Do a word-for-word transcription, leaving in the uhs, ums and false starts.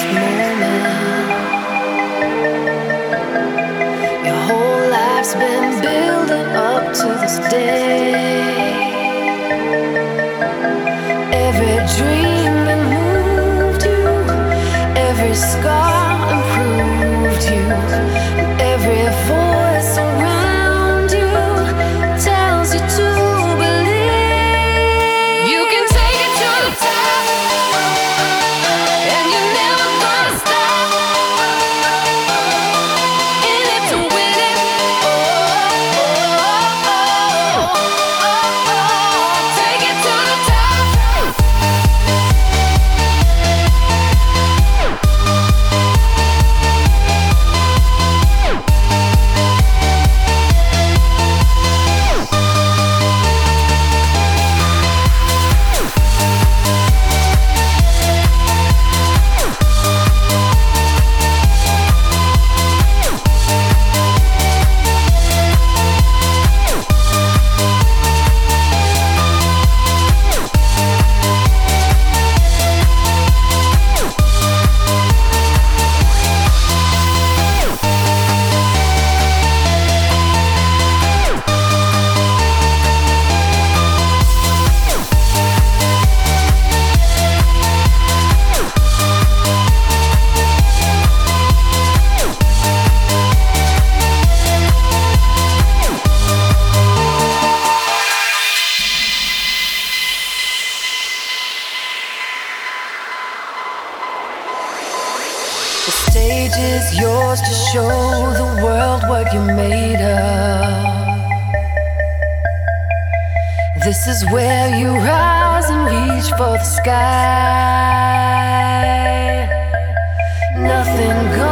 moment. Your whole life's been building up to this day. Every dream that moved you, every scar improved you, and every voice around you tells you to believe you can take it to the top, and you're never gonna stop in it to win it. Oh, oh, oh, oh, oh, take it to the top. The stage is yours to show the world what you're made of. This is where you rise and reach for the sky. Nothing